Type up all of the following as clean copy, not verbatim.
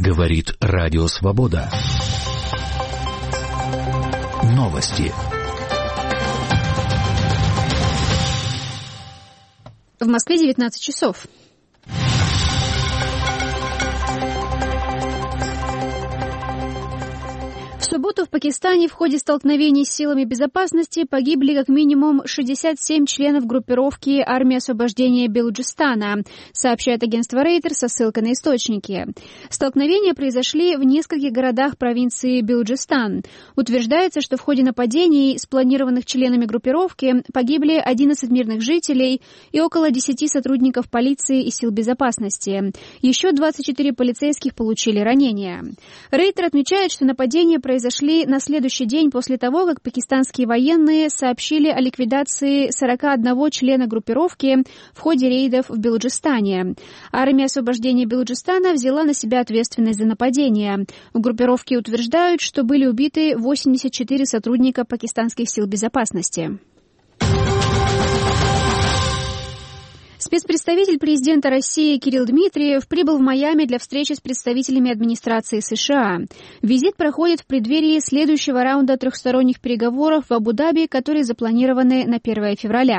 Говорит Радио Свобода. Новости. В Москве 19 часов. В субботу в Пакистане в ходе столкновений с силами безопасности погибли как минимум 67 членов группировки «Армия освобождения Белуджистана», сообщает агентство Рейтер со ссылкой на источники. Столкновения произошли в нескольких городах провинции Белуджистан. Утверждается, что в ходе нападений, спланированных членами группировки, погибли 11 мирных жителей и около 10 сотрудников полиции и сил безопасности. Еще 24 полицейских получили ранения. Рейтер отмечает, что нападения произошли на следующий день после того, как пакистанские военные сообщили о ликвидации 41 члена группировки в ходе рейдов в Белуджистане. Армия освобождения Белуджистана взяла на себя ответственность за нападение. В группировке утверждают, что были убиты 84 сотрудника пакистанских сил безопасности. Спецпредставитель президента России Кирилл Дмитриев прибыл в Майами для встречи с представителями администрации США. Визит проходит в преддверии следующего раунда трехсторонних переговоров в Абу-Даби, которые запланированы на 1 февраля.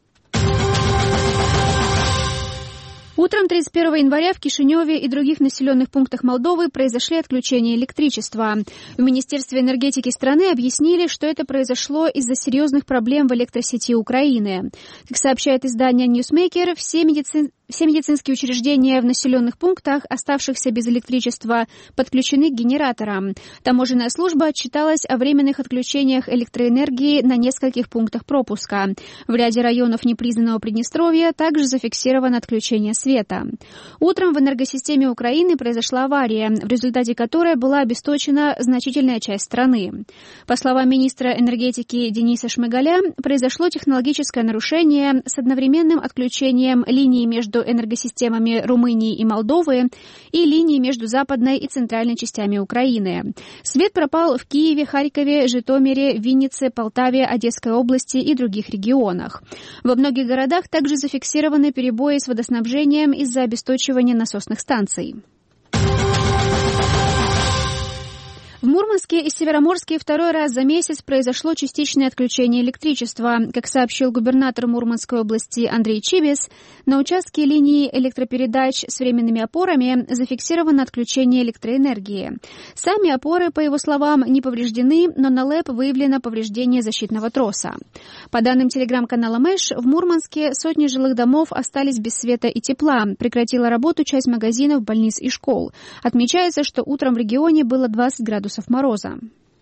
Утром 31 января в Кишиневе и других населенных пунктах Молдовы произошли отключения электричества. В Министерстве энергетики страны объяснили, что это произошло из-за серьезных проблем в электросети Украины. Как сообщает издание Newsmaker, все медицинские учреждения в населенных пунктах, оставшихся без электричества, подключены к генераторам. Таможенная служба отчиталась о временных отключениях электроэнергии на нескольких пунктах пропуска. В ряде районов непризнанного Приднестровья также зафиксировано отключение света. Утром в энергосистеме Украины произошла авария, в результате которой была обесточена значительная часть страны. По словам министра энергетики Дениса Шмыгаля, произошло технологическое нарушение с одновременным отключением линии между энергосистемами Румынии и Молдовы и линии между западной и центральной частями Украины. Свет пропал в Киеве, Харькове, Житомире, Виннице, Полтаве, Одесской области и других регионах. Во многих городах также зафиксированы перебои с водоснабжением из-за обесточивания насосных станций. В Мурманске и Североморске второй раз за месяц произошло частичное отключение электричества. Как сообщил губернатор Мурманской области Андрей Чибис, на участке линии электропередач с временными опорами зафиксировано отключение электроэнергии. Сами опоры, по его словам, не повреждены, но на ЛЭП выявлено повреждение защитного троса. По данным телеграм-канала Мэш, в Мурманске сотни жилых домов остались без света и тепла. Прекратила работу часть магазинов, больниц и школ. Отмечается, что утром в регионе было 20 градусов мороза.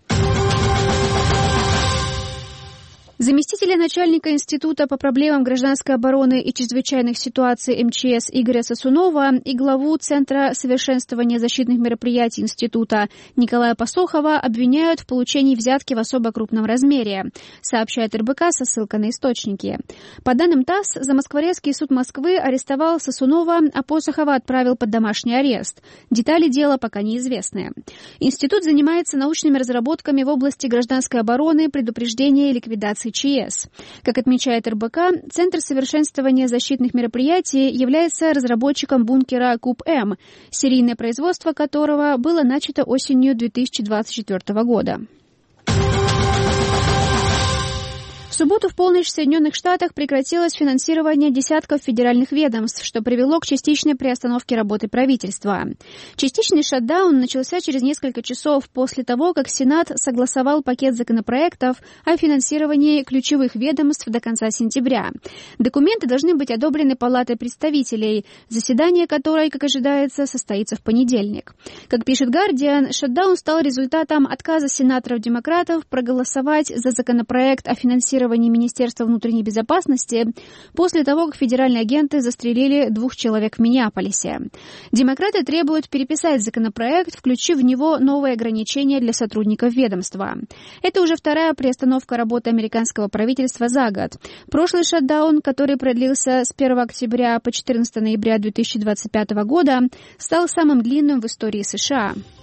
Заместителя начальника Института по проблемам гражданской обороны и чрезвычайных ситуаций МЧС Игоря Сосунова и главу Центра совершенствования защитных мероприятий Института Николая Посохова обвиняют в получении взятки в особо крупном размере, сообщает РБК со ссылкой на источники. По данным ТАСС, Замоскворецкий суд Москвы арестовал Сосунова, а Посохова отправил под домашний арест. Детали дела пока неизвестны. Институт занимается научными разработками в области гражданской обороны, предупреждения и ликвидации ЧС. Как отмечает РБК, Центр совершенствования защитных мероприятий является разработчиком бункера КУБ-М, серийное производство которого было начато осенью 2024 года. В субботу в полночь в Соединенных Штатах прекратилось финансирование десятков федеральных ведомств, что привело к частичной приостановке работы правительства. Частичный шатдаун начался через несколько часов после того, как Сенат согласовал пакет законопроектов о финансировании ключевых ведомств до конца сентября. Документы должны быть одобрены Палатой представителей, заседание которой, как ожидается, состоится в понедельник. Как пишет Guardian, шатдаун стал результатом отказа сенаторов-демократов проголосовать за законопроект о финансировании Министерства внутренней безопасности после того, как федеральные агенты застрелили 2 человек в Миннеаполисе. Демократы требуют переписать законопроект, включив в него новые ограничения для сотрудников ведомства. Это уже вторая приостановка работы американского правительства за год. Прошлый шатдаун, который продлился с 1 октября по 14 ноября 2025 года, стал самым длинным в истории США.